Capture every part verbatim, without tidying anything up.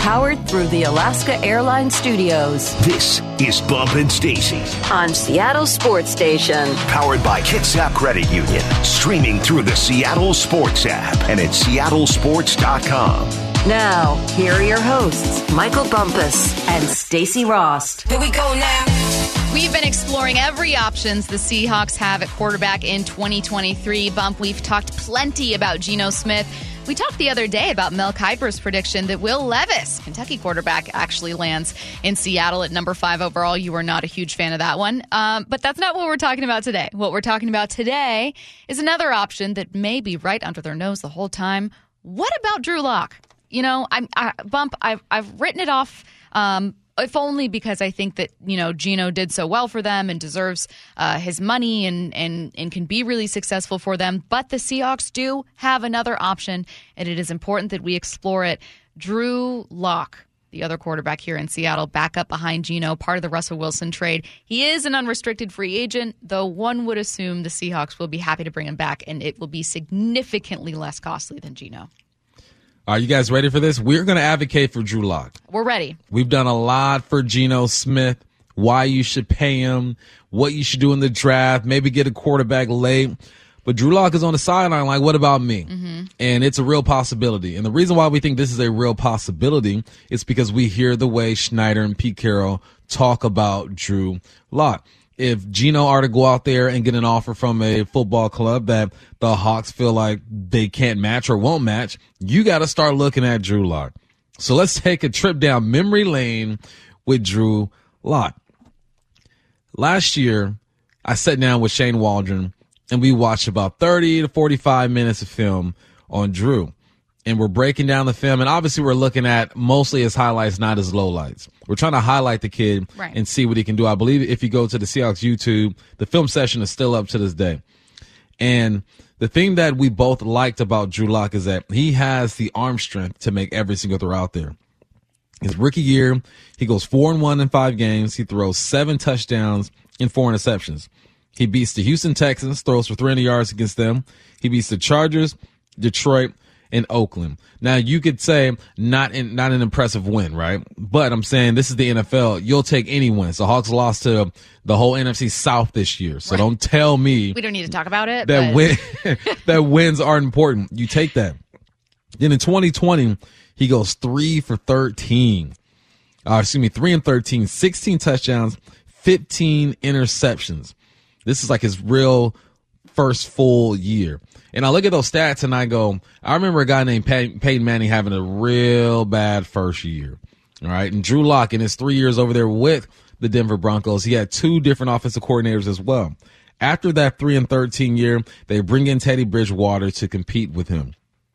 powered through the Alaska Airlines Studios. This is Bump and Stacy on Seattle Sports Station. Powered by Kitsap Credit Union. Streaming through the Seattle Sports app and at seattle sports dot com. Now, here are your hosts, Michael Bumpus and Stacy Rost. Here we go now. We've been exploring every options the Seahawks have at quarterback in twenty twenty-three. Bump, we've talked plenty about Geno Smith. We talked the other day about Mel Kiper's prediction that Will Levis, Kentucky quarterback, actually lands in Seattle at number five overall. You were not a huge fan of that one. Um, but that's not what we're talking about today. What we're talking about today is another option that may be right under their nose the whole time. What about Drew Lock? You know, I'm I, Bump, I've, I've written it off, um, if only because I think that, you know, Geno did so well for them and deserves uh, his money and, and, and can be really successful for them. But the Seahawks do have another option, and it is important that we explore it. Drew Lock, the other quarterback here in Seattle, back up behind Geno, part of the Russell Wilson trade. He is an unrestricted free agent, though one would assume the Seahawks will be happy to bring him back, and it will be significantly less costly than Geno. Are you guys ready for this? We're going to advocate for Drew Lock. We're ready. We've done a lot for Geno Smith, why you should pay him, what you should do in the draft, maybe get a quarterback late. But Drew Lock is on the sideline like, what about me? Mm-hmm. And it's a real possibility. And the reason why we think this is a real possibility is because we hear the way Schneider and Pete Carroll talk about Drew Lock. If Geno are to go out there and get an offer from a football club that the Hawks feel like they can't match or won't match, you got to start looking at Drew Lock. So let's take a trip down memory lane with Drew Lock. Last year, I sat down with Shane Waldron, and we watched about thirty to forty-five minutes of film on Drew. And we're breaking down the film, and obviously we're looking at mostly his highlights, not his lowlights. We're trying to highlight the kid right. and see what he can do. I believe if you go to the Seahawks YouTube, the film session is still up to this day. And the thing that we both liked about Drew Lock is that he has the arm strength to make every single throw out there. His rookie year, he goes four and one in five games. He throws seven touchdowns and four interceptions. He beats the Houston Texans, throws for three hundred yards against them. He beats the Chargers, Detroit, in Oakland. Now, you could say not in, not an impressive win, right? But I'm saying this is the N F L. You'll take any win. So Hawks lost to the whole N F C South this year. So right. Don't tell me we don't need to talk about it. That but... win that wins aren't important. You take that. Then in twenty twenty, he goes three for thirteen. Uh, excuse me, three and thirteen, sixteen touchdowns, fifteen interceptions. This is like his real first full year. And I look at those stats and I go, I remember a guy named Pey- Peyton Manning having a real bad first year. All right. And Drew Lock in his three years over there with the Denver Broncos, he had two different offensive coordinators as well. After that three and thirteen year, they bring in Teddy Bridgewater to compete with him.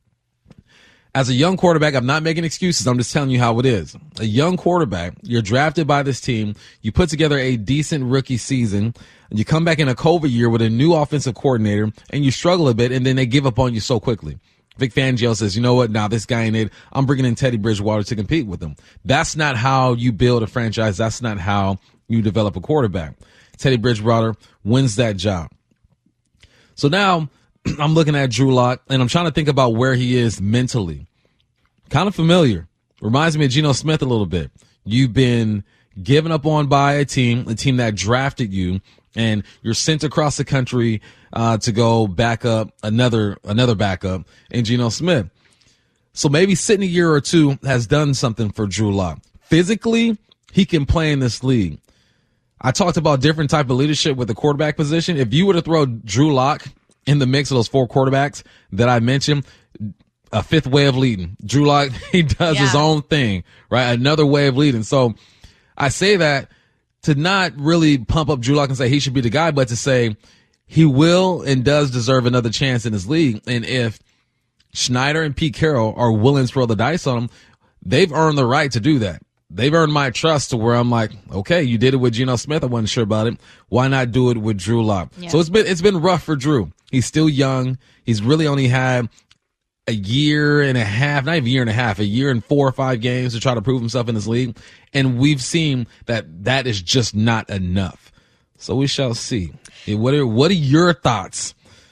As a young quarterback, I'm not making excuses. I'm just telling you how it is. A young quarterback, you're drafted by this team. You put together a decent rookie season. And you come back in a COVID year with a new offensive coordinator and you struggle a bit and then they give up on you so quickly. Vic Fangio says, you know what? Now this guy ain't it. I'm bringing in Teddy Bridgewater to compete with him. That's not how you build a franchise. That's not how you develop a quarterback. Teddy Bridgewater wins that job. So now I'm looking at Drew Lock and I'm trying to think about where he is mentally. Kind of familiar. Reminds me of Geno Smith a little bit. You've been given up on by a team, a team that drafted you, and you're sent across the country uh, to go back up another another backup in Geno Smith. So maybe sitting a year or two has done something for Drew Lock. Physically, he can play in this league. I talked about different type of leadership with the quarterback position. If you were to throw Drew Lock in the mix of those four quarterbacks that I mentioned, a fifth way of leading. Drew Lock, he does yeah. his own thing, right? Another way of leading. So I say that to not really pump up Drew Lock and say he should be the guy, but to say he will and does deserve another chance in his league. And if Schneider and Pete Carroll are willing to roll the dice on him, they've earned the right to do that. They've earned my trust to where I'm like, okay, you did it with Geno Smith. I wasn't sure about it. Why not do it with Drew Lock? Yeah. So it's been it's been rough for Drew. He's still young. He's really only had a year and a half, not even a year and a half, a year and four or five games to try to prove himself in this league. And we've seen that that is just not enough. So we shall see. What are, what are your thoughts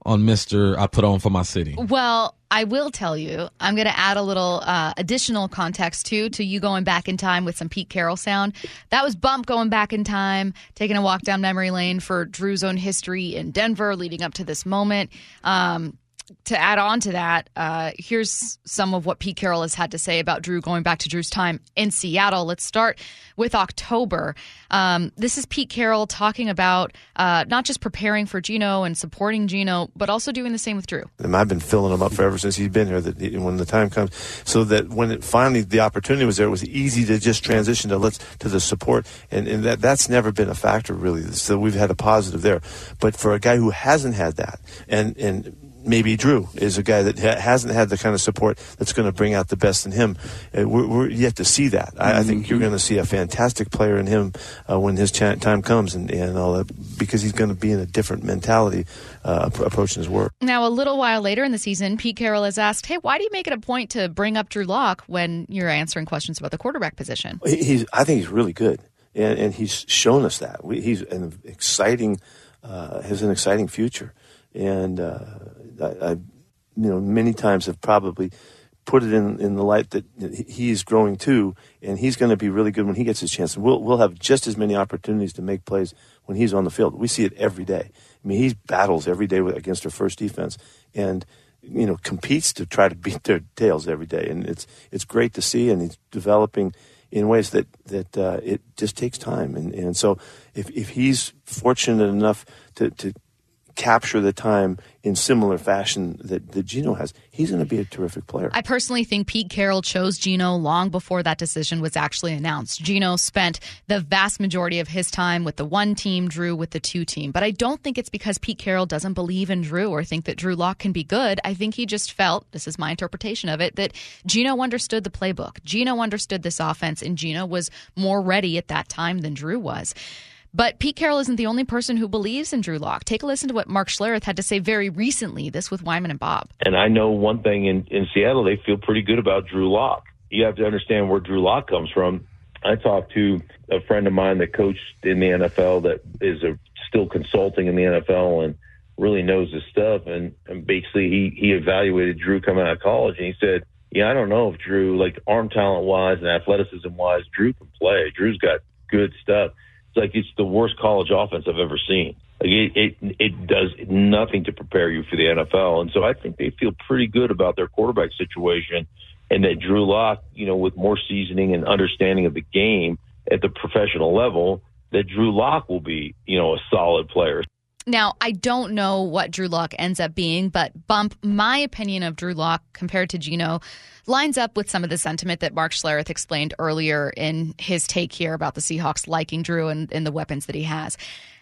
on Mister I put on for my city? Well, I will tell you, I'm going to add a little uh, additional context, too, to you going back in time with some Pete Carroll sound. That was Bump going back in time, taking a walk down memory lane for Drew's own history in Denver leading up to this moment. Um, to add on to that, uh, here's some of what Pete Carroll has had to say about Drew going back to Drew's time in Seattle. Let's start with October. Um, this is Pete Carroll talking about uh, not just preparing for Geno and supporting Geno, but also doing the same with Drew. And I've been filling him up for ever since he's been here. That he, when the time comes, so that when it finally the opportunity was there, it was easy to just transition to let's to the support, and, and that that's never been a factor really. So we've had a positive there. But for a guy who hasn't had that, and and maybe Drew is a guy that ha- hasn't had the kind of support that's going to bring out the best in him. Uh, we're, we're yet to see that. I, mm-hmm. I think you're going to see a fantastic player in him uh, when his ch- time comes, and, and all that, because he's going to be in a different mentality uh, approaching his work. Now, a little while later in the season, Pete Carroll is asked, hey, why do you make it a point to bring up Drew Lock when you're answering questions about the quarterback position? He, he's, I think he's really good, and, and he's shown us that. We, he's an exciting, uh, has an exciting future, and uh, I, I, you know, many times have probably put it in, in the light that he is growing too, and he's going to be really good when he gets his chance. And we'll we'll have just as many opportunities to make plays when he's on the field. We see it every day. I mean, he battles every day with, against our first defense, and you know, competes to try to beat their tails every day. And it's it's great to see, and he's developing in ways that that uh, it just takes time. And and so if if he's fortunate enough to to capture the time in similar fashion that, that Geno has, he's going to be a terrific player. I personally think Pete Carroll chose Geno long before that decision was actually announced. Geno spent the vast majority of his time with the one team, Drew with the two team. But I don't think it's because Pete Carroll doesn't believe in Drew or think that Drew Lock can be good. I think he just felt, this is my interpretation of it, that Geno understood the playbook. Geno understood this offense, and Geno was more ready at that time than Drew was. But Pete Carroll isn't the only person who believes in Drew Lock. Take a listen to what Mark Schlereth had to say very recently, this with Wyman and Bob. And I know one thing in, in Seattle, they feel pretty good about Drew Lock. You have to understand where Drew Lock comes from. I talked to a friend of mine that coached in the N F L that is a, still consulting in the N F L and really knows his stuff. And, and basically he, he evaluated Drew coming out of college, and he said, yeah, I don't know if Drew, like arm talent-wise and athleticism-wise, Drew can play. Drew's got good stuff. It's like it's the worst college offense I've ever seen. Like it, it, it does nothing to prepare you for the N F L. And so I think they feel pretty good about their quarterback situation, and that Drew Lock, you know, with more seasoning and understanding of the game at the professional level, that Drew Lock will be, you know, a solid player. Now, I don't know what Drew Lock ends up being, but Bump, my opinion of Drew Lock compared to Geno lines up with some of the sentiment that Mark Schlereth explained earlier in his take here about the Seahawks liking Drew and, and the weapons that he has.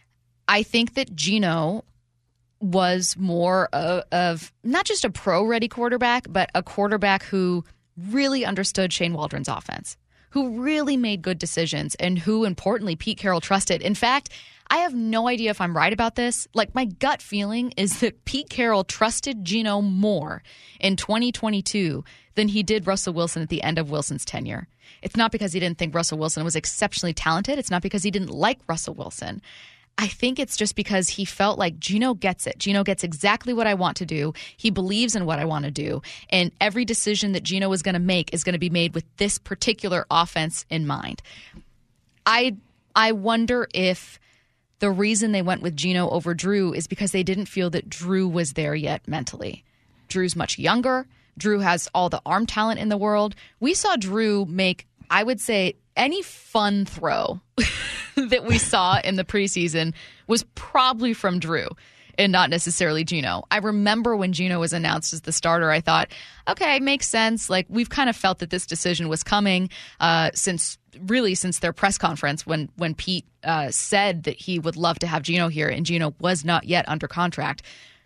I think that Geno was more of, of not just a pro-ready quarterback, but a quarterback who really understood Shane Waldron's offense, who really made good decisions, and who, importantly, Pete Carroll trusted. In fact, I have no idea if I'm right about this. Like, my gut feeling is that Pete Carroll trusted Geno more in twenty twenty-two than he did Russell Wilson at the end of Wilson's tenure. It's not because he didn't think Russell Wilson was exceptionally talented. It's not because he didn't like Russell Wilson. I think it's just because he felt like Geno gets it. Geno gets exactly what I want to do. He believes in what I want to do. And every decision that Geno is going to make is going to be made with this particular offense in mind. I I wonder if the reason they went with Geno over Drew is because they didn't feel that Drew was there yet mentally. Drew's much younger. Drew has all the arm talent in the world. We saw Drew make, I would say, any fun throw that we saw in the preseason was probably from Drew and not necessarily Geno. I remember when Geno was announced as the starter, I thought, okay, makes sense. Like, we've kind of felt that this decision was coming uh, since really since their press conference when when Pete uh, said that he would love to have Geno here, and Geno was not yet under contract.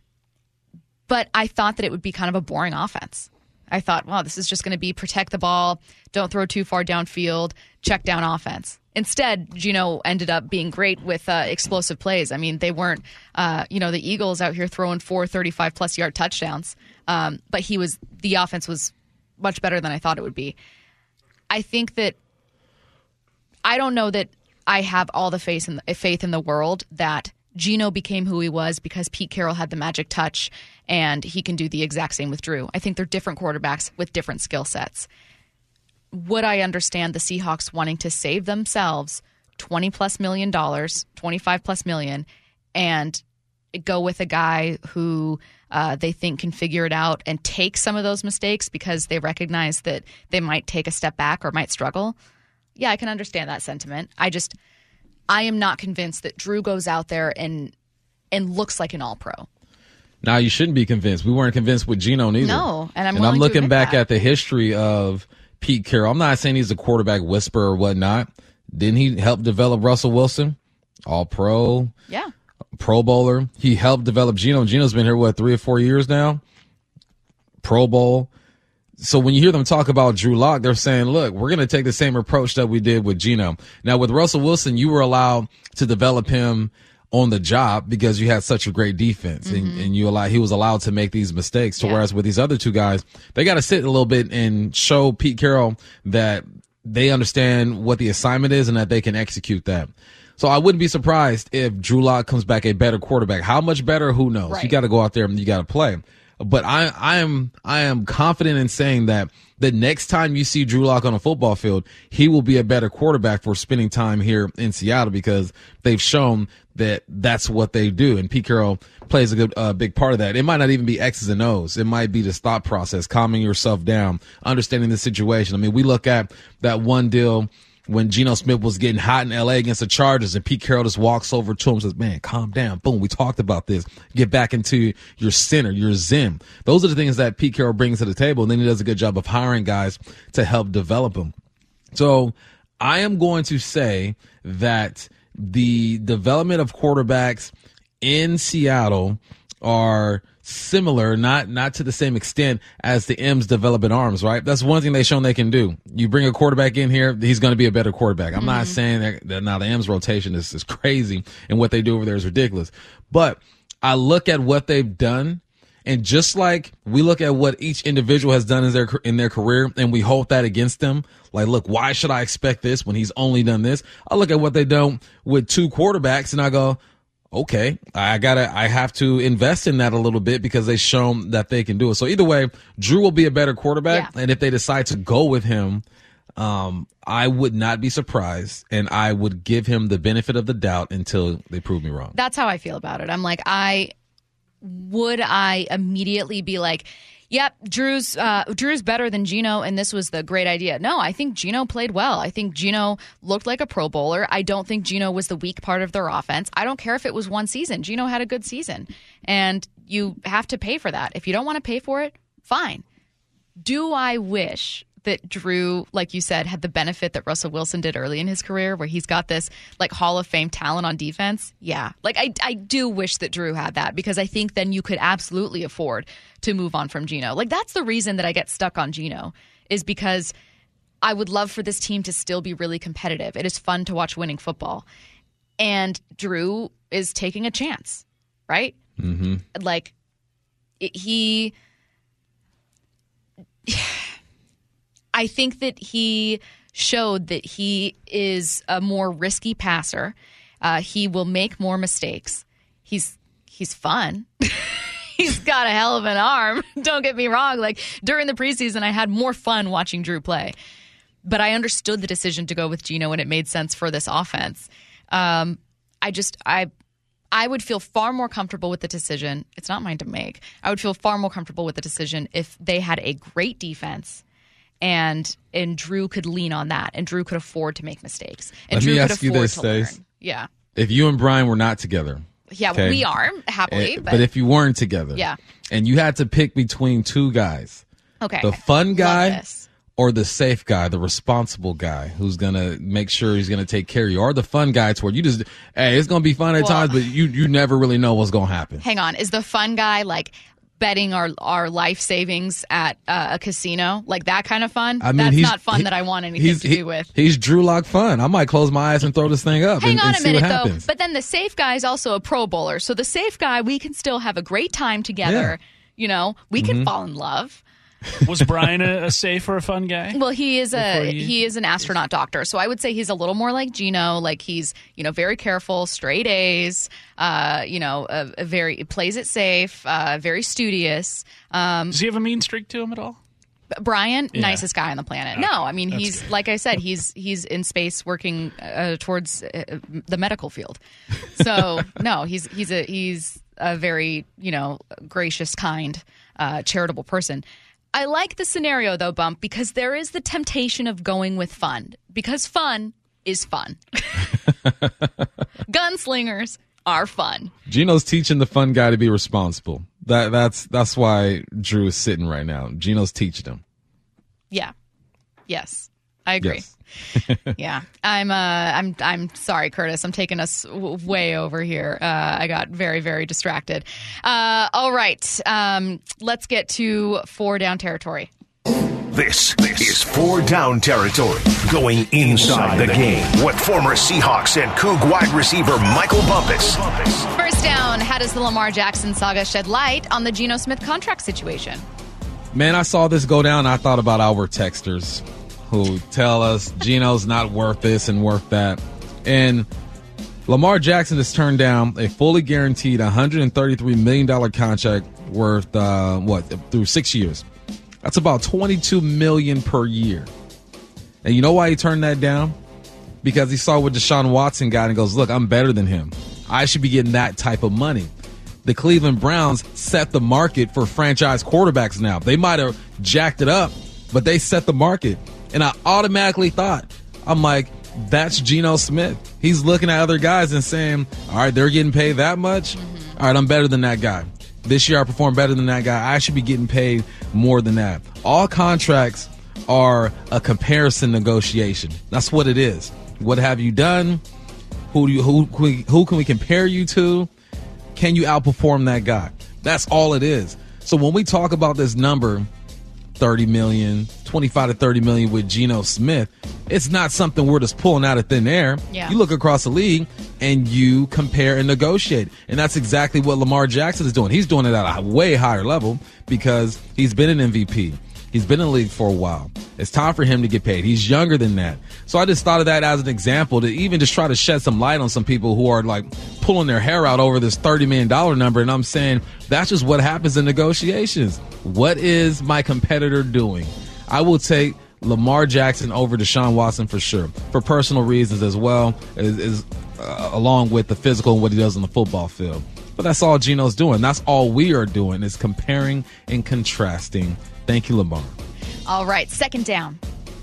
But I thought that it would be kind of a boring offense. I thought, wow, this is just going to be protect the ball, don't throw too far downfield, check down offense. Instead, Geno ended up being great with uh, explosive plays. I mean, they weren't, uh, you know, the Eagles out here throwing four thirty-five plus yard touchdowns, um, but he was the offense was much better than I thought it would be. I think that I don't know that I have all the faith in the, faith in the world that Geno became who he was because Pete Carroll had the magic touch, and he can do the exact same with Drew. I think they're different quarterbacks with different skill sets. Would I understand the Seahawks wanting to save themselves twenty plus million dollars, twenty-five plus million, and go with a guy who uh, they think can figure it out and take some of those mistakes because they recognize that they might take a step back or might struggle? Yeah, I can understand that sentiment. I just, I am not convinced that Drew goes out there and and looks like an all-pro. Now, you shouldn't be convinced. We weren't convinced with Geno neither. No, and I'm and I'm looking back that. at the history of Pete Carroll. I'm not saying he's a quarterback whisperer or whatnot. Didn't he help develop Russell Wilson? All-pro. Yeah. Pro Bowler. He helped develop Geno. Geno's been here, what, three or four years now? Pro Bowl. So when you hear them talk about Drew Lock, they're saying, look, we're going to take the same approach that we did with Geno. Now, with Russell Wilson, you were allowed to develop him on the job because you had such a great defense, mm-hmm. and, and you allow, he was allowed to make these mistakes. So yeah. Whereas with these other two guys, they got to sit a little bit and show Pete Carroll that they understand what the assignment is and that they can execute that. So I wouldn't be surprised if Drew Lock comes back a better quarterback. How much better? Who knows? Right. You got to go out there and you got to play. But I, I am, I am confident in saying that the next time you see Drew Lock on a football field, he will be a better quarterback for spending time here in Seattle because they've shown that that's what they do. And Pete Carroll plays a good, uh, big part of that. It might not even be X's and O's. It might be the thought process, calming yourself down, understanding the situation. I mean, we look at that one deal when Geno Smith was getting hot in L A against the Chargers, and Pete Carroll just walks over to him and says, man, calm down. Boom, we talked about this. Get back into your center, your zen. Those are the things that Pete Carroll brings to the table, and then he does a good job of hiring guys to help develop them. So I am going to say that the development of quarterbacks in Seattle are similar, not not to the same extent as the M's developing arms, right? That's one thing they've shown they can do. You bring a quarterback in here, he's going to be a better quarterback. I'm mm-hmm. not saying that, that now the M's rotation is, is crazy and what they do over there is ridiculous. But I look at what they've done, and just like we look at what each individual has done in their in their career and we hold that against them, like, look, why should I expect this when he's only done this? I look at what they've done with two quarterbacks and I go, okay, I gotta, I have to invest in that a little bit because they've shown that they can do it. So either way, Drew will be a better quarterback. Yeah. And if they decide to go with him, um, I would not be surprised, and I would give him the benefit of the doubt until they prove me wrong. That's how I feel about it. I'm like, I, would I immediately be like, yep, Drew's uh, Drew's better than Geno, and this was the great idea. No, I think Geno played well. I think Geno looked like a Pro Bowler. I don't think Geno was the weak part of their offense. I don't care if it was one season. Geno had a good season, and you have to pay for that. If you don't want to pay for it, fine. Do I wish that Drew, like you said, had the benefit that Russell Wilson did early in his career, where he's got this like Hall of Fame talent on defense? Yeah. Like I, I do wish that Drew had that, because I think then you could absolutely afford to move on from Geno. Like, that's the reason that I get stuck on Geno, is because I would love for this team to still be really competitive. It is fun to watch winning football. And Drew is taking a chance, right? Mm-hmm. Like, it, he... I think that he showed that he is a more risky passer. Uh, he will make more mistakes. He's he's fun. He's got a hell of an arm. Don't get me wrong. Like, during the preseason, I had more fun watching Drew play. But I understood the decision to go with Geno, and it made sense for this offense. Um, I just I I would feel far more comfortable with the decision. It's not mine to make. I would feel far more comfortable with the decision if they had a great defense. And and Drew could lean on that, and Drew could afford to make mistakes. And Let Drew me could ask you afford this, to Stace. learn. Yeah. If you and Brian were not together. Yeah, okay, we are, happily. Uh, but, but if you weren't together. Yeah. And you had to pick between two guys. Okay. The fun guy this. or the safe guy, the responsible guy who's going to make sure he's going to take care of you, or the fun guy to where you just, hey, it's going to be fun at well, times, but you, you never really know what's going to happen. Hang on. Is the fun guy like betting our, our life savings at uh, a casino, like that kind of fun? I mean, that's he's, not fun he, that I want anything to he, do with. He's Drew Lock fun. I might close my eyes and throw this thing up. Hang and, on and a see minute, what though. happens. But then the safe guy is also a Pro Bowler. So the safe guy, we can still have a great time together. Yeah. You know, we can mm-hmm. fall in love. Was Brian a, a safe or a fun guy? Well, he is a you... he is an astronaut doctor, so I would say he's a little more like Gino. Like he's you know very careful, straight A's. Uh, you know, a, a very plays it safe, uh, very studious. Um, Does he have a mean streak to him at all? Brian, Yeah. nicest guy on the planet. Okay. No, I mean That's he's good. like I said, he's he's in space working uh, towards uh, the medical field. So no, he's he's a he's a very you know gracious, kind, uh, charitable person. I like the scenario though, Bump, because there is the temptation of going with fun because fun is fun. Gunslingers are fun. Gino's teaching the fun guy to be responsible. That that's that's why Drew is sitting right now. Gino's teaching him. Yeah. Yes. I agree. Yes. Yeah, I'm. Uh, I'm. I'm sorry, Curtis. I'm taking us w- way over here. Uh, I got very, very distracted. Uh, all right, um, let's get to four down territory. This, this is four down territory, going inside the game with former Seahawks and Coug wide receiver Michael Bumpus. First down. How does the Lamar Jackson saga shed light on the Geno Smith contract situation? Man, I saw this go down. I thought about our texters who tell us Geno's not worth this and worth that. And Lamar Jackson has turned down a fully guaranteed one hundred thirty-three million dollars contract worth, uh, what, through six years. That's about twenty-two million dollars per year. And you know why he turned that down? Because he saw what Deshaun Watson got and goes, look, I'm better than him. I should be getting that type of money. The Cleveland Browns set the market for franchise quarterbacks now. They might have jacked it up, but they set the market. And I automatically thought, I'm like, that's Geno Smith. He's looking at other guys and saying, all right, they're getting paid that much. Mm-hmm. All right, I'm better than that guy. This year I performed better than that guy. I should be getting paid more than that. All contracts are a comparison negotiation. That's what it is. What have you done? Who do you, who, who, who can we compare you to? Can you outperform that guy? That's all it is. So when we talk about this number, thirty million, twenty-five to thirty million with Geno Smith, it's not something we're just pulling out of thin air. Yeah. You look across the league and you compare and negotiate. And that's exactly what Lamar Jackson is doing. He's doing it at a way higher level because he's been an M V P. He's been in the league for a while. It's time for him to get paid. He's younger than that. So I just thought of that as an example to even just try to shed some light on some people who are like pulling their hair out over this thirty million dollars number. And I'm saying that's just what happens in negotiations. What is my competitor doing? I will take Lamar Jackson over Deshaun Watson for sure, for personal reasons as well, as, as uh, along with the physical and what he does on the football field. But that's all Geno's doing. That's all we are doing is comparing and contrasting. Thank you, Lamar. All right, second down.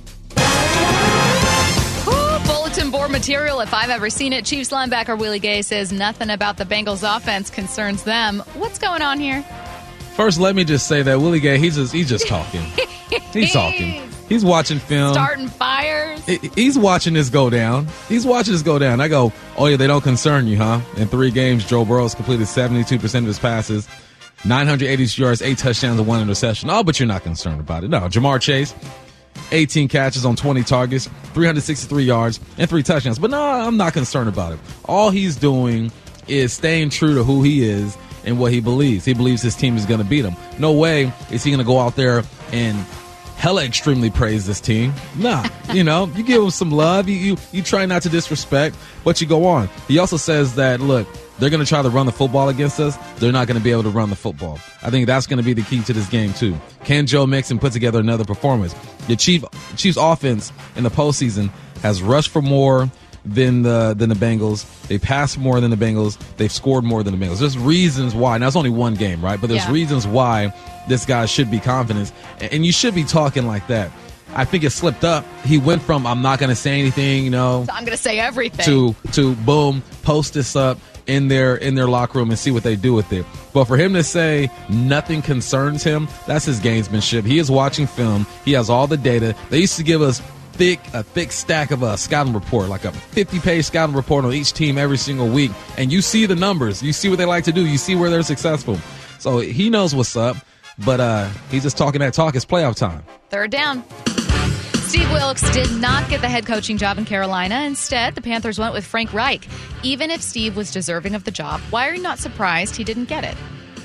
Ooh, bulletin board material if I've ever seen it. Chiefs linebacker Willie Gay says nothing about the Bengals offense concerns them. What's going on here? First, let me just say that Willie Gay, he's just he's just talking. He's talking. He's watching film. Starting fires. He's watching this go down. He's watching this go down. I go, oh, yeah, they don't concern you, huh? In three games, Joe Burrow's completed seventy-two percent of his passes, nine hundred eighty yards, eight touchdowns, and one interception. Oh, but you're not concerned about it. No, Jamar Chase, eighteen catches on twenty targets, three hundred sixty-three yards, and three touchdowns. But no, I'm not concerned about it. All he's doing is staying true to who he is and what he believes. He believes his team is going to beat him. No way is he going to go out there and hella extremely praise this team. Nah, you know, you give him some love. You, you you try not to disrespect, but you go on. He also says that, look, they're going to try to run the football against us. They're not going to be able to run the football. I think that's going to be the key to this game, too. Can Joe Mixon put together another performance? The Chief, Chiefs offense in the postseason has rushed for more than the than the Bengals. They passed more than the Bengals. They've scored more than the Bengals. There's reasons why. Now, it's only one game, right? But there's Yeah. reasons why this guy should be confident. And you should be talking like that. I think it slipped up. He went from, I'm not going to say anything, you know, So I'm going to say everything. to to boom, post this up in their in their locker room and see what they do with it. But for him to say nothing concerns him, that's his gamesmanship. He is watching film. He has all the data. They used to give us thick a thick stack of a scouting report, like a fifty-page scouting report on each team every single week. And you see the numbers. You see what they like to do. You see where they're successful. So he knows what's up. But uh, he's just talking that talk. It's playoff time. Third down. Steve Wilkes did not get the head coaching job in Carolina. Instead, the Panthers went with Frank Reich. Even if Steve was deserving of the job, why are you not surprised he didn't get it?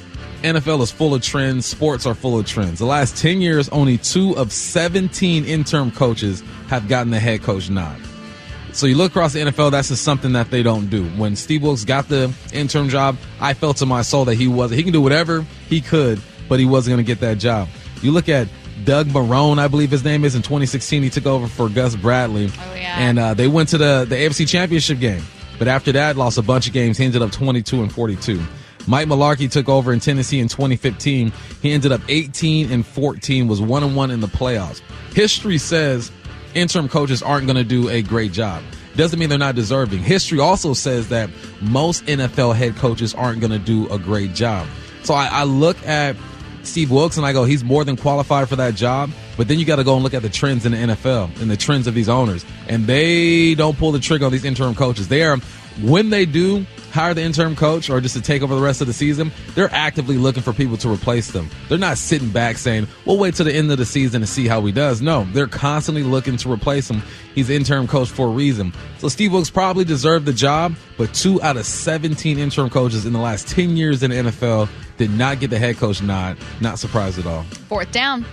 N F L is full of trends. Sports are full of trends. The last ten years, only two of seventeen interim coaches have gotten the head coach nod. So you look across the N F L, that's just something that they don't do. When Steve Wilkes got the interim job, I felt in my soul that he wasn't. He can do whatever he could, but he wasn't going to get that job. You look at Doug Marrone, I believe his name is. In twenty sixteen, he took over for Gus Bradley. Oh, yeah. And uh, they went to the, the A F C Championship game. But after that, lost a bunch of games. He ended up twenty-two and forty-two. Mike Mularkey took over in Tennessee in twenty fifteen. He ended up eighteen and fourteen, was one and one in the playoffs. History says interim coaches aren't going to do a great job. Doesn't mean they're not deserving. History also says that most N F L head coaches aren't going to do a great job. So I, I look at Steve Wilkes and I go, he's more than qualified for that job. But then you got to go and look at the trends in the N F L and the trends of these owners. And they don't pull the trigger on these interim coaches. They are, when they do hire the interim coach or just to take over the rest of the season, they're actively looking for people to replace them. They're not sitting back saying, we'll wait till the end of the season to see how he does. No, they're constantly looking to replace him. He's the interim coach for a reason. So Steve Wilkes probably deserved the job, but two out of seventeen interim coaches in the last ten years in the N F L did not get the head coach nod. Not surprised at all. Fourth down.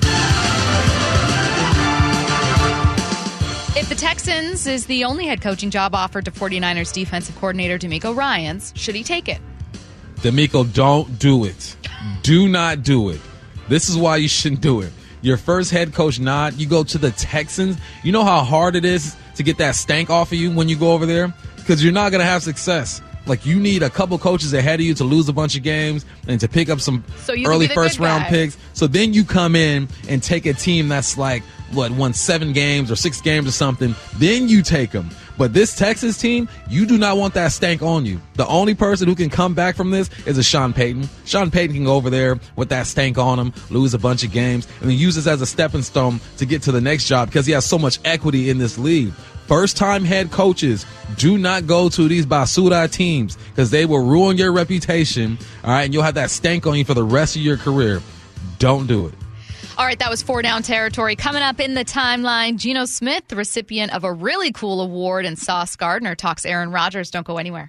If the Texans is the only head coaching job offered to 49ers defensive coordinator DeMeco Ryans, should he take it? DeMeco, don't do it. Do not do it. This is why you shouldn't do it. Your first head coach nod, you go to the Texans. You know how hard it is to get that stank off of you when you go over there? Because you're not going to have success. Like, you need a couple coaches ahead of you to lose a bunch of games and to pick up some so early first-round picks. So then you come in and take a team that's like, what, won seven games or six games or something. Then you take them. But this Texas team, you do not want that stank on you. The only person who can come back from this is a Sean Payton. Sean Payton can go over there with that stank on him, lose a bunch of games, and then use this as a stepping stone to get to the next job because he has so much equity in this league. First-time head coaches, do not go to these basura teams because they will ruin your reputation, all right, and you'll have that stank on you for the rest of your career. Don't do it. All right, that was four down territory. Coming up in the timeline, Geno Smith, the recipient of a really cool award, and Sauce Gardner talks Aaron Rodgers. Don't go anywhere.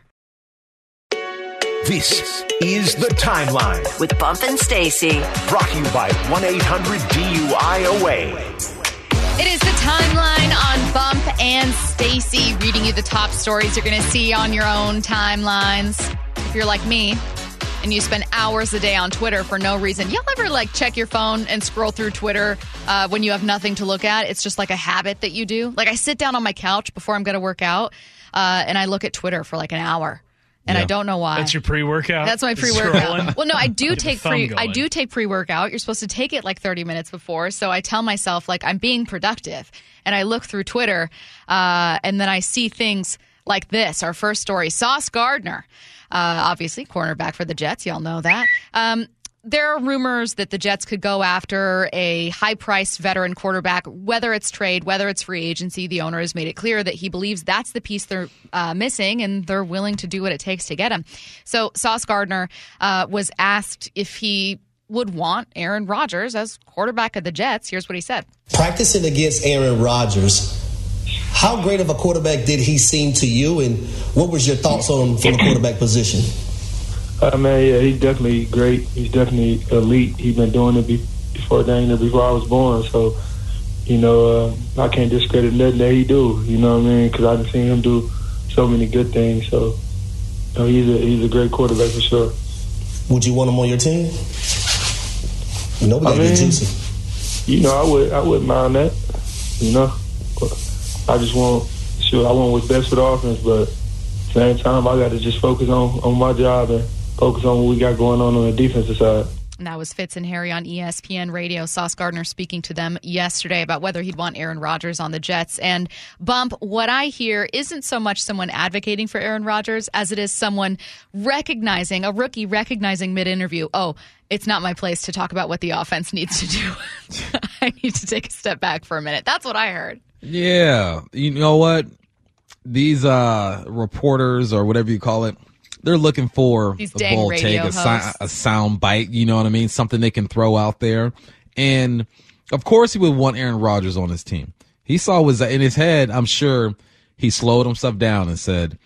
This is The Timeline with Bump and Stacy. Brought to you by one eight hundred D U I O A. It is the timeline on Bump and Stacy, reading you the top stories you're going to see on your own timelines. If you're like me and you spend hours a day on Twitter for no reason, y'all ever like check your phone and scroll through Twitter uh, when you have nothing to look at? It's just like a habit that you do. Like I sit down on my couch before I'm going to work out uh, and I look at Twitter for like an hour. And yeah. I don't know why. That's your pre-workout? That's my pre-workout. Scrolling? Well, no, I do Get take pre I do take pre-workout. You're supposed to take it like thirty minutes before. So I tell myself like I'm being productive. And I look through Twitter uh, and then I see things like this. Our first story, Sauce Gardner, uh, obviously cornerback for the Jets. Y'all know that. Um, There are rumors that the Jets could go after a high-priced veteran quarterback, whether it's trade, whether it's free agency. The owner has made it clear that he believes that's the piece they're uh, missing, and they're willing to do what it takes to get him. So Sauce Gardner uh, was asked if he would want Aaron Rodgers as quarterback of the Jets. Here's what he said. Practicing against Aaron Rodgers, how great of a quarterback did he seem to you, and what was your thoughts on him from the quarterback position? Uh, man, yeah, he's definitely great. He's definitely elite. He's been doing it be- before dang near before I was born. So, you know, uh, I can't discredit nothing that he do. You know what I mean? Because I've seen him do so many good things. So, you know, he's a he's a great quarterback for sure. Would you want him on your team? You know, we got I mean, good juicy. You know, I would I wouldn't mind that. You know, but I just want sure I want what's best for the offense, but at the same time, I got to just focus on on my job and focus on what we got going on on the defensive side. And that was Fitz and Harry on E S P N Radio. Sauce Gardner speaking to them yesterday about whether he'd want Aaron Rodgers on the Jets. And Bump, what I hear isn't so much someone advocating for Aaron Rodgers as it is someone recognizing, a rookie recognizing mid-interview, oh, it's not my place to talk about what the offense needs to do. I need to take a step back for a minute. That's what I heard. Yeah. You know what? These uh, reporters or whatever you call it, they're looking for These a dang bold radio take, a, si- hosts. a sound bite, you know what I mean? Something they can throw out there. And, of course, he would want Aaron Rodgers on his team. He saw was in his head, I'm sure he slowed himself down and said,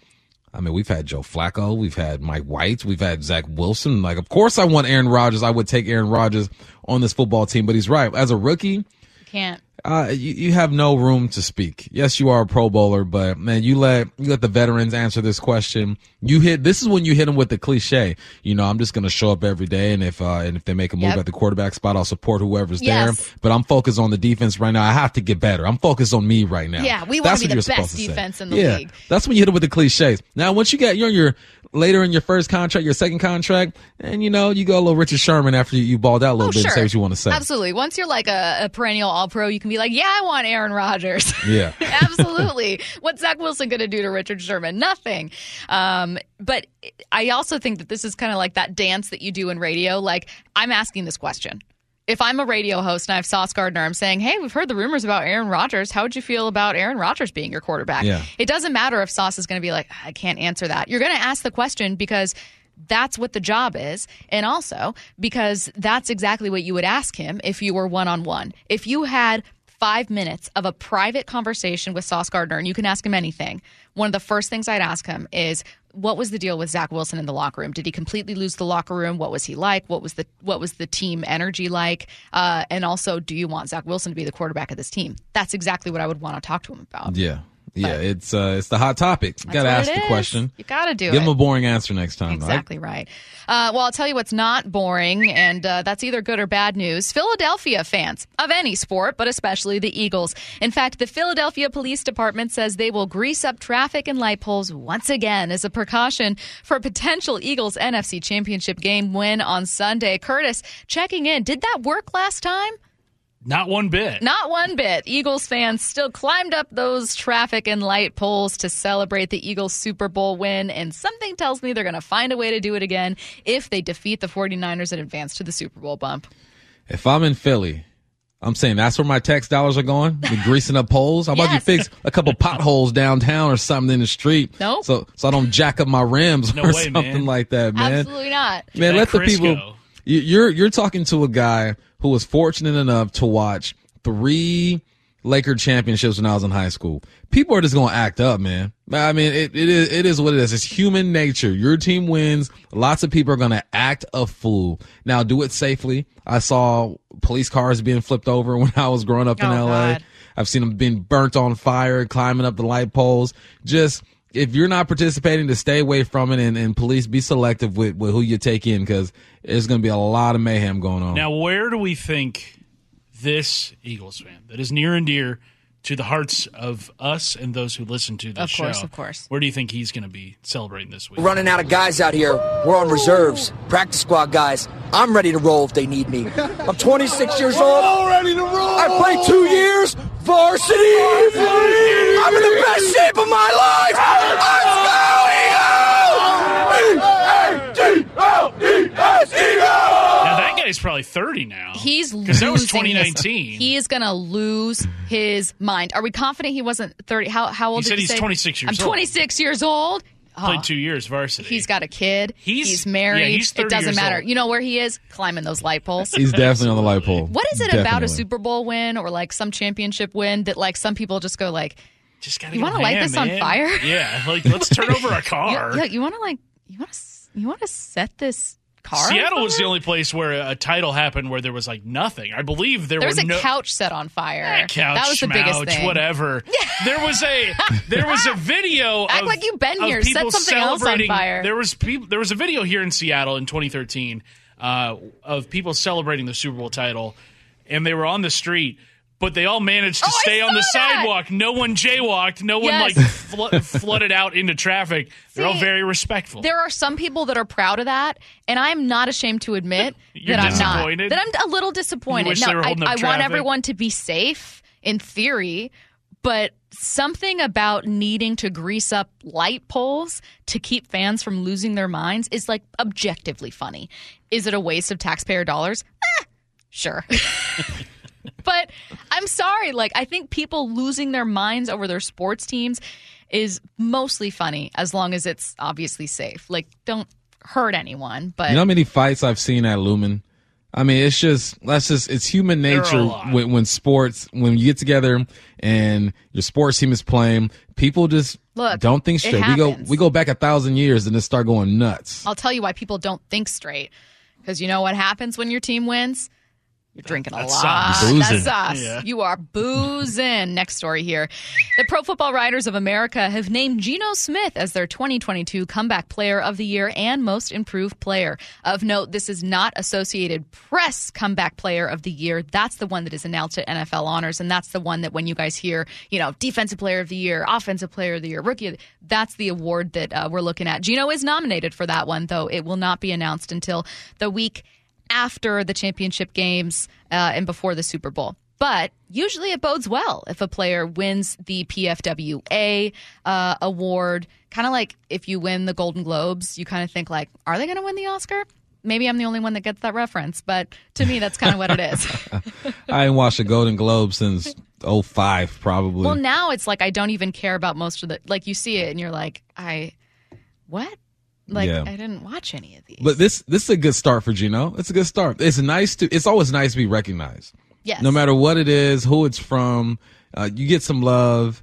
I mean, we've had Joe Flacco, we've had Mike White, we've had Zach Wilson. Like, of course I want Aaron Rodgers. I would take Aaron Rodgers on this football team, but he's right. As a rookie, Can't. Uh, you, you have no room to speak. Yes, you are a Pro Bowler, but man, you let you let the veterans answer this question. You hit. This is when you hit them with the cliche. You know, I'm just going to show up every day, and if uh, and if they make a move Yep. at the quarterback spot, I'll support whoever's Yes. there. But I'm focused on the defense right now. I have to get better. I'm focused on me right now. Yeah, we wanna That's be what the you're best supposed to say. defense in the yeah, league. That's when you hit them with the cliches. Now, once you get you're in your later in your first contract, your second contract, and you know you go a little Richard Sherman after you, you balled out a little Oh, bit sure. and say what you want to say. Absolutely. Once you're like a, a perennial All-Pro, you can be like, yeah, I want Aaron Rodgers. Yeah. Absolutely. What's Zach Wilson going to do to Richard Sherman? Nothing. Um, but I also think that this is kind of like that dance that you do in radio. Like, I'm asking this question. If I'm a radio host and I have Sauce Gardner, I'm saying, hey, we've heard the rumors about Aaron Rodgers. How would you feel about Aaron Rodgers being your quarterback? Yeah. It doesn't matter if Sauce is going to be like, I can't answer that. You're going to ask the question because that's what the job is. And also because that's exactly what you would ask him if you were one-on-one. If you had five minutes of a private conversation with Sauce Gardner, and you can ask him anything, one of the first things I'd ask him is, what was the deal with Zach Wilson in the locker room? Did he completely lose the locker room? What was he like? What was the what was the team energy like? Uh, and also, do you want Zach Wilson to be the quarterback of this team? That's exactly what I would want to talk to him about. Yeah. Yeah, it's uh, it's the hot topic. You got to what ask it the is. question. You got to do Give it. him a boring answer next time, Exactly right. Uh, well, I'll tell you what's not boring, and uh, that's either good or bad news. Philadelphia fans of any sport, but especially the Eagles. In fact, the Philadelphia Police Department says they will grease up traffic and light poles once again as a precaution for a potential Eagles N F C Championship game win on Sunday. Curtis, checking in. Did that work last time? Not one bit. Not one bit. Eagles fans still climbed up those traffic and light poles to celebrate the Eagles Super Bowl win, and something tells me they're going to find a way to do it again if they defeat the 49ers and advance to the Super Bowl bump. If I'm in Philly, I'm saying that's where my tax dollars are going, the greasing up poles. How about Yes. you fix a couple potholes downtown or something in the street? Nope. So so I don't jack up my rims No or way, something man. like that, man. Absolutely not. Man, That let the people. Crisco. you- You're you're talking to a guy who was fortunate enough to watch three Laker championships when I was in high school. People are just gonna act up, man. I mean, it, it is it is what it is. It's human nature. Your team wins. Lots of people are gonna act a fool. Now, do it safely. I saw police cars being flipped over when I was growing up in Oh, L A. God. I've seen them being burnt on fire, climbing up the light poles. Just if you're not participating, to stay away from it, and, and police, be selective with, with who you take in, because there's going to be a lot of mayhem going on. Now, where do we think this Eagles fan that is near and dear to the hearts of us and those who listen to this Of course, show, of course. where do you think he's going to be celebrating this week? We're running out of guys out here. We're on reserves, practice squad guys. I'm ready to roll if they need me. I'm twenty-six years old. All ready to roll. I played two years varsity. I'm in the best shape of my life. Let's go, Eagles! Now, that guy's probably thirty now. He's losing Because that was his- twenty nineteen. He is going to lose his mind. Are we confident he wasn't thirty? How how old He did said you he's say? twenty-six years I'm old. twenty-six years old. Played Oh, two years varsity. he's got a kid. He's- He's, married. yeah, he's it thirty doesn't years matter. old. You know where he is? Climbing those light poles. He's definitely on the light pole. What is it about a Definitely. Super Bowl win or like some championship win that like some people just go like, Just gotta You go wanna light ham, this on man. fire? Yeah, like let's turn over a car. yeah, you want to like, you want to, you want to set this car? on Seattle was fire? the only place where a title happened where there was like nothing. I believe there, There were was a no couch set on fire. Eh, couch, that was the biggest schmouch, thing. whatever. There was a there was a video. Act of, like you've been of here. Set people something else on celebrating- fire. There was people. There was a video here in Seattle in twenty thirteen uh, of people celebrating the Super Bowl title, and they were on the street. But they all managed to Oh, I stay on the saw that! sidewalk. No one jaywalked. No one Yes. like flo- flooded out into traffic. They're all See, very respectful. There are some people that are proud of that, and I'm not ashamed to admit You're that I'm not. disappointed? That I'm a little disappointed. You wish no, they were I, holding up I want traffic? everyone to be safe in theory, but something about needing to grease up light poles to keep fans from losing their minds is like objectively funny. Is it a waste of taxpayer dollars? Eh, sure. But I'm sorry, like I think people losing their minds over their sports teams is mostly funny as long as it's obviously safe. Like don't hurt anyone, but You know how many fights I've seen at Lumen? I mean, it's just that's just it's human nature when, when sports when you get together and your sports team is playing, people just Look, don't think straight. We go we go back a thousand years and just start going nuts. I'll tell you why people don't think straight. Because you know what happens when your team wins? You're drinking a That's lot. us. That's us. Yeah. You are boozing. Next story here. The Pro Football Writers of America have named Geno Smith as their twenty twenty-two Comeback Player of the Year and Most Improved Player. Of note, this is not Associated Press Comeback Player of the Year. That's the one that is announced at N F L Honors, and that's the one that when you guys hear, you know, Defensive Player of the Year, Offensive Player of the Year, Rookie of the Year, that's the award that uh, we're looking at. Geno is nominated for that one, though it will not be announced until the week after the championship games uh, and before the Super Bowl. But usually it bodes well if a player wins the P F W A uh, award. Kind of like if you win the Golden Globes, you kind of think like, are they going to win the Oscar? Maybe I'm the only one that gets that reference, but to me, that's kind of what it is. I ain't watched the Golden Globe since oh five, probably. Well, now it's like I don't even care about most of the, like you see it and you're like, I, what? Like, Yeah. I didn't watch any of these. But this this is a good start for Geno. It's a good start. It's nice to. It's always nice to be recognized. Yes. No matter what it is, who it's from, uh, you get some love.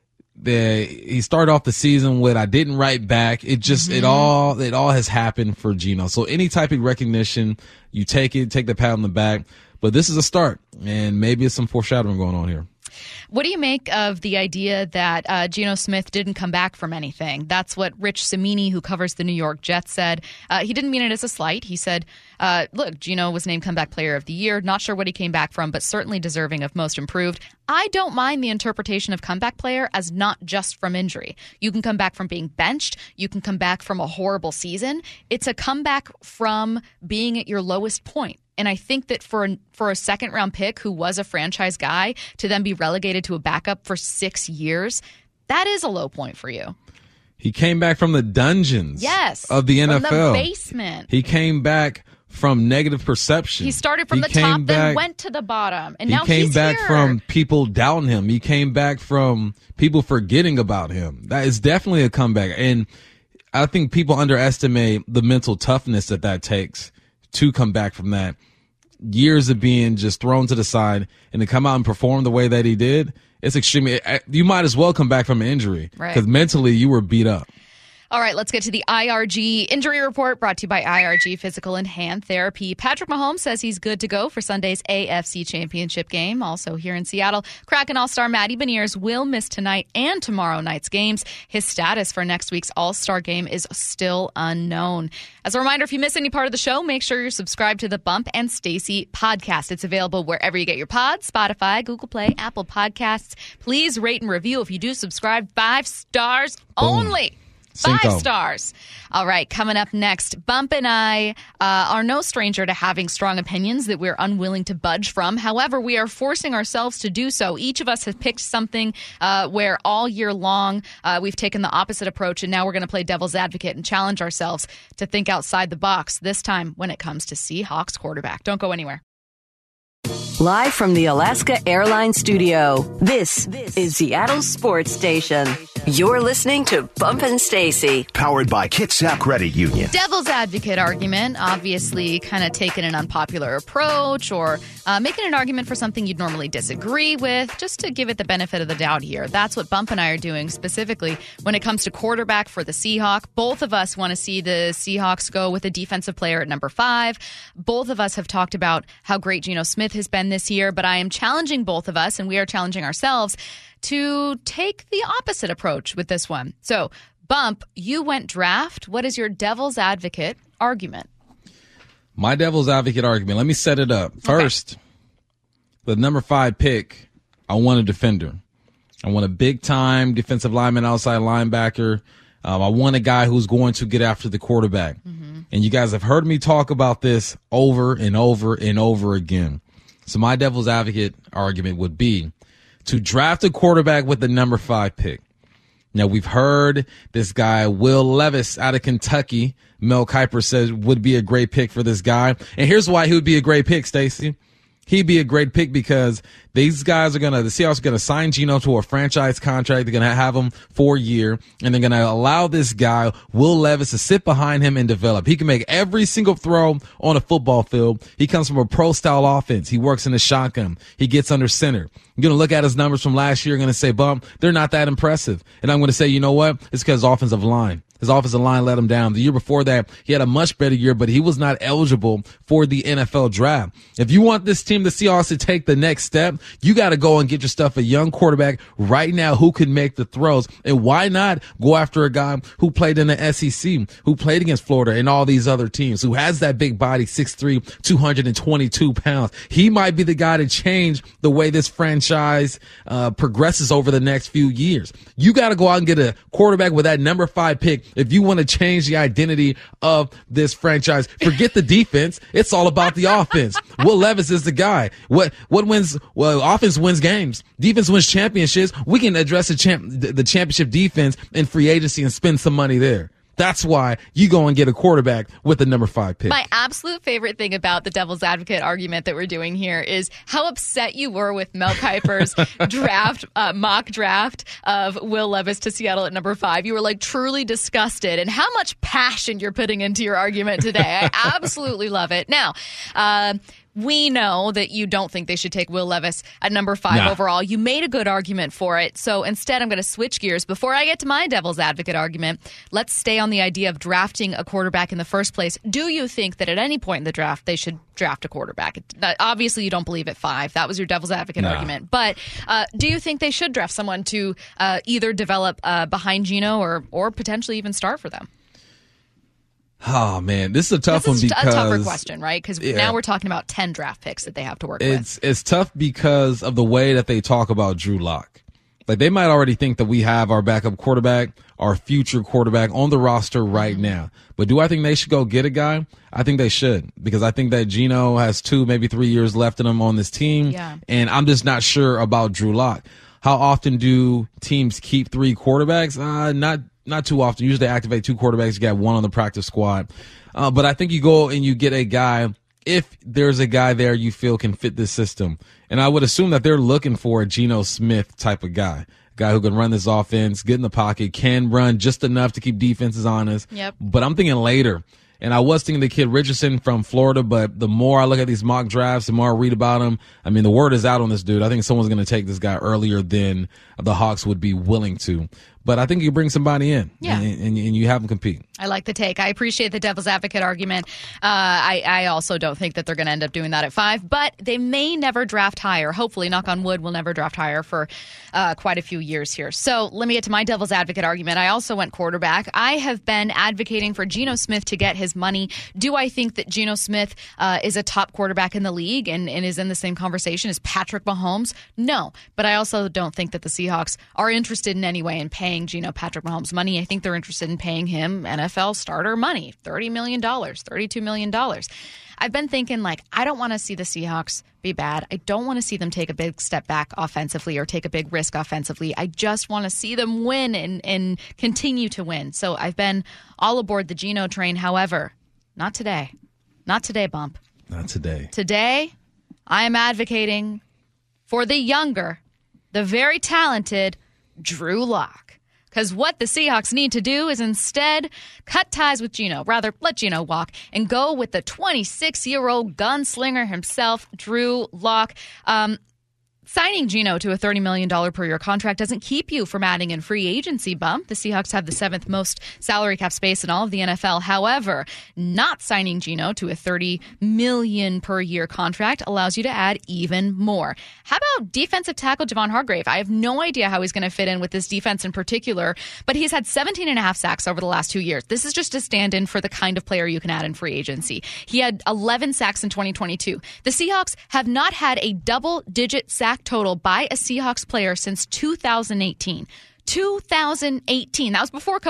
The he started off the season with "I didn't write back." It just Mm-hmm. it all it all has happened for Geno. So any type of recognition, you take it, take the pat on the back. But this is a start, and maybe it's some foreshadowing going on here. What do you make of the idea that uh, Geno Smith didn't come back from anything? That's what Rich Cimini, who covers the New York Jets, said. Uh, he didn't mean it as a slight. He said, uh, look, Geno was named Comeback Player of the Year. Not sure what he came back from, but certainly deserving of Most Improved. I don't mind the interpretation of comeback player as not just from injury. You can come back from being benched. You can come back from a horrible season. It's a comeback from being at your lowest point. And I think that for a, for a second round pick who was a franchise guy to then be relegated to a backup for six years, that is a low point for you. He came back from the dungeons Yes, of the N F L. from the basement. He came back from negative perception. He started from He the came top, back, then went to the bottom, and he now came he's back here. from people doubting him. He came back from people forgetting about him. That is definitely a comeback. And I think people underestimate the mental toughness that that takes to come back from that. Years of being just thrown to the side and to come out and perform the way that he did, it's extremely, you might as well come back from an injury Right. because mentally you were beat up. All right, let's get to the I R G injury report brought to you by I R G Physical and Hand Therapy. Patrick Mahomes says he's good to go for Sunday's A F C Championship game. Also here in Seattle, Kraken All-Star Matty Beniers will miss tonight and tomorrow night's games. His status for next week's All-Star game is still unknown. As a reminder, if you miss any part of the show, make sure you're subscribed to the Bump and Stacy podcast. It's available wherever you get your pods, Spotify, Google Play, Apple Podcasts. Please rate and review if you do subscribe. Five stars only. Five Cinco. stars. All right, coming up next, Bump and I uh, are no stranger to having strong opinions that we're unwilling to budge from. However, we are forcing ourselves to do so. Each of us has picked something uh, where all year long uh, we've taken the opposite approach, and now we're going to play devil's advocate and challenge ourselves to think outside the box, this time when it comes to Seahawks quarterback. Don't go anywhere. Live from the Alaska Airlines studio, this is Seattle's sports station. You're listening to Bump and Stacy. Powered by Kitsap Credit Union. Devil's advocate argument, obviously kind of taking an unpopular approach or uh, making an argument for something you'd normally disagree with, just to give it the benefit of the doubt here. That's what Bump and I are doing specifically when it comes to quarterback for the Seahawks. Both of us want to see the Seahawks go with a defensive player at number five. Both of us have talked about how great Geno Smith has been this year, but I am challenging both of us, and we are challenging ourselves to take the opposite approach with this one. So, Bump, you went draft. What is your devil's advocate argument? My devil's advocate argument. Let me set it up. First, okay. The number five pick, I want a defender. I want a big-time defensive lineman, outside linebacker. Um, I want a guy who's going to get after the quarterback. Mm-hmm. And you guys have heard me talk about this over and over and over again. So my devil's advocate argument would be to draft a quarterback with the number five pick. Now, we've heard this guy, Will Levis, out of Kentucky. Mel Kiper says would be a great pick for this guy. And here's why he would be a great pick, Stacey. he'd be a great pick because these guys are going to, the Seahawks are going to sign Geno to a franchise contract. They're going to have him for a year, and they're going to allow this guy, Will Levis, to sit behind him and develop. He can make every single throw on a football field. He comes from a pro-style offense. He works in the shotgun. He gets under center. You're going to look at his numbers from last year and going to say, Bump, they're not that impressive. And I'm going to say, you know what? It's because offensive line. His offensive line let him down. The year before that, he had a much better year, but he was not eligible for the N F L draft. If you want this team, the Seahawks, to take the next step, you got to go and get yourself a young quarterback right now who can make the throws. And why not go after a guy who played in the S E C, who played against Florida and all these other teams, who has that big body, six three, two hundred twenty-two pounds. He might be the guy to change the way this franchise uh, progresses over the next few years. You got to go out and get a quarterback with that number five pick if you want to change the identity of this franchise. Forget the defense. It's all about the offense. Will Levis is the guy. What what wins? Well, offense wins games. Defense wins championships. We can address the champ, the championship defense in free agency and spend some money there. That's why you go and get a quarterback with the number five pick. My absolute favorite thing about the devil's advocate argument that we're doing here is how upset you were with Mel Kiper's draft, uh, mock draft of Will Levis to Seattle at number five. You were like truly disgusted, and how much passion you're putting into your argument today. I absolutely love it. Now, uh, we know that you don't think they should take Will Levis at number five nah. overall. You made a good argument for it. So instead, I'm going to switch gears. Before I get to my devil's advocate argument, let's stay on the idea of drafting a quarterback in the first place. Do you think that at any point in the draft, they should draft a quarterback? Obviously, you don't believe at five. That was your devil's advocate nah. argument. But uh, do you think they should draft someone to uh, either develop uh, behind Geno or, or potentially even start for them? Oh, man, this is a tough this is one because... a tougher question, right? Because yeah. now we're talking about ten draft picks that they have to work it's, with. It's tough because of the way that they talk about Drew Lock. Like, they might already think that we have our backup quarterback, our future quarterback on the roster right mm-hmm. now. But do I think they should go get a guy? I think they should, because I think that Geno has two, maybe three years left in him on this team. Yeah. And I'm just not sure about Drew Lock. How often do teams keep three quarterbacks? Uh, not Not too often. Usually they activate two quarterbacks. You got one on the practice squad. Uh, but I think you go and you get a guy, if there's a guy there you feel can fit this system. And I would assume that they're looking for a Geno Smith type of guy. A guy who can run this offense, get in the pocket, can run just enough to keep defenses honest. Yep. But I'm thinking later. And I was thinking the kid Richardson from Florida, but the more I look at these mock drafts, the more I read about him, I mean, the word is out on this dude. I think someone's going to take this guy earlier than the Hawks would be willing to. But I think you bring somebody in yeah. and, and, and you have them compete. I like the take. I appreciate the devil's advocate argument. Uh, I, I also don't think that they're going to end up doing that at five, but they may never draft higher. Hopefully, knock on wood, we'll never draft higher for uh, quite a few years here. So let me get to my devil's advocate argument. I also went quarterback. I have been advocating for Geno Smith to get his money. Do I think that Geno Smith uh, is a top quarterback in the league and, and is in the same conversation as Patrick Mahomes? No, but I also don't think that the Seahawks are interested in any way in paying Geno Patrick Mahomes money. I think they're interested in paying him N F L starter money, thirty million dollars, thirty-two million dollars. I've been thinking, like, I don't want to see the Seahawks be bad. I don't want to see them take a big step back offensively or take a big risk offensively. I just want to see them win and, and continue to win. So I've been all aboard the Geno train. However, not today. Not today, Bump. Not today. Today, I am advocating for the younger, the very talented Drew Lock. Because what the Seahawks need to do is instead cut ties with Geno. Rather, let Geno walk and go with the twenty-six-year-old gunslinger himself, Drew Lock. Um, Signing Geno to a thirty million dollars per year contract doesn't keep you from adding in free agency, Bump. The Seahawks have the seventh most salary cap space in all of the N F L. However, not signing Geno to a thirty million dollars per year contract allows you to add even more. How about defensive tackle Javon Hargrave? I have no idea how he's going to fit in with this defense in particular, but he's had seventeen and a half sacks over the last two years. This is just a stand-in for the kind of player you can add in free agency. He had eleven sacks in twenty twenty-two. The Seahawks have not had a double-digit sack total by a Seahawks player since two thousand eighteen. two thousand eighteen. That was before COVID.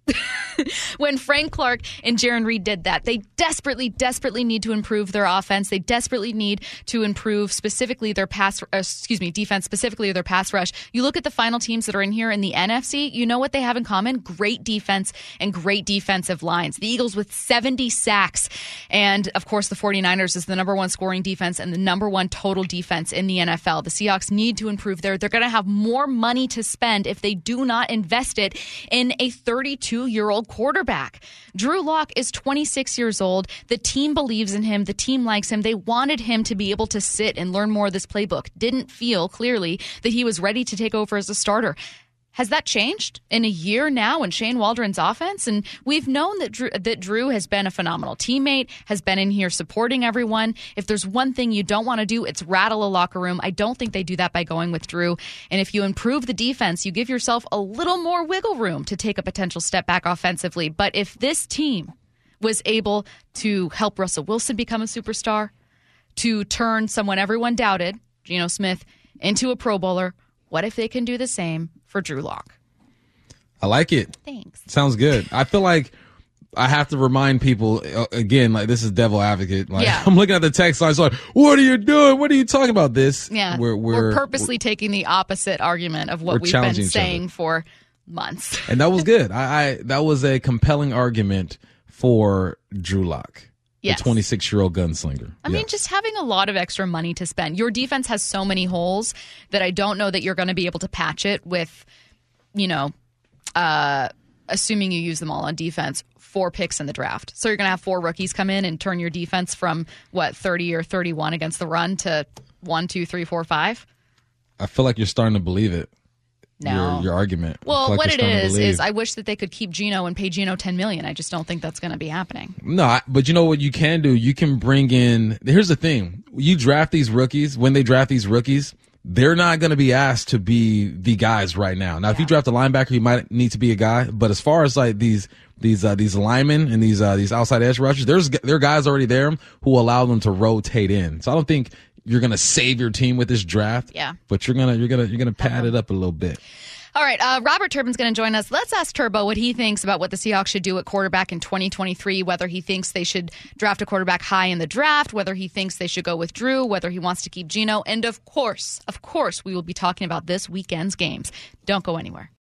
when Frank Clark and Jarran Reed did that. They desperately, desperately need to improve their offense. They desperately need to improve specifically their pass, uh, excuse me, defense, specifically their pass rush. You look at the final teams that are in here in the N F C, you know what they have in common? Great defense and great defensive lines. The Eagles with seventy sacks. And, of course, the 49ers is the number one scoring defense and the number one total defense in the N F L. The Seahawks need to improve there. They're going to have more money to spend if they do not invest it in a thirty-two-year-old quarterback. Drew Lock is twenty-six years old. The team believes in him. The team likes him. They wanted him to be able to sit and learn more of this playbook. Didn't feel clearly that he was ready to take over as a starter. Has that changed in a year now in Shane Waldron's offense? And we've known that Drew, that Drew has been a phenomenal teammate, has been in here supporting everyone. If there's one thing you don't want to do, it's rattle a locker room. I don't think they do that by going with Drew. And if you improve the defense, you give yourself a little more wiggle room to take a potential step back offensively. But if this team was able to help Russell Wilson become a superstar, to turn someone everyone doubted, Geno Smith, into a Pro Bowler, what if they can do the same for Drew Lock? I like it. Thanks. Sounds good. I feel like I have to remind people, uh, again, like this is devil advocate. Like, yeah. I'm looking at the text line, so like, what are you doing? What are you talking about this? Yeah. We're, we're, we're purposely we're, taking the opposite argument of what we've been saying for months. And that was good. I, I that was a compelling argument for Drew Lock. Yes. The twenty-six-year-old gunslinger. I yeah. mean, just having a lot of extra money to spend. Your defense has so many holes that I don't know that you're going to be able to patch it with, you know, uh, assuming you use them all on defense, four picks in the draft. So you're going to have four rookies come in and turn your defense from, what, thirty or thirty-one against the run to one, two, three, four, five? I feel like you're starting to believe it. No. Your, your argument. Well, like what it is, is I wish that they could keep Geno and pay Geno ten million dollars. I just don't think that's going to be happening. No, I, but you know what you can do? You can bring in, here's the thing. You draft these rookies, when they draft these rookies, they're not going to be asked to be the guys right now. Now, yeah. if you draft a linebacker, you might need to be a guy. But as far as like these these uh, these linemen and these uh, these outside edge rushers, there's there are guys already there who allow them to rotate in. So I don't think you're going to save your team with this draft. Yeah. But you're gonna you're gonna you're gonna pad it up a little bit. All right, uh, Robert Turbin's going to join us. Let's ask Turbo what he thinks about what the Seahawks should do at quarterback in twenty twenty-three, whether he thinks they should draft a quarterback high in the draft, whether he thinks they should go with Drew, whether he wants to keep Geno, and of course, of course, we will be talking about this weekend's games. Don't go anywhere.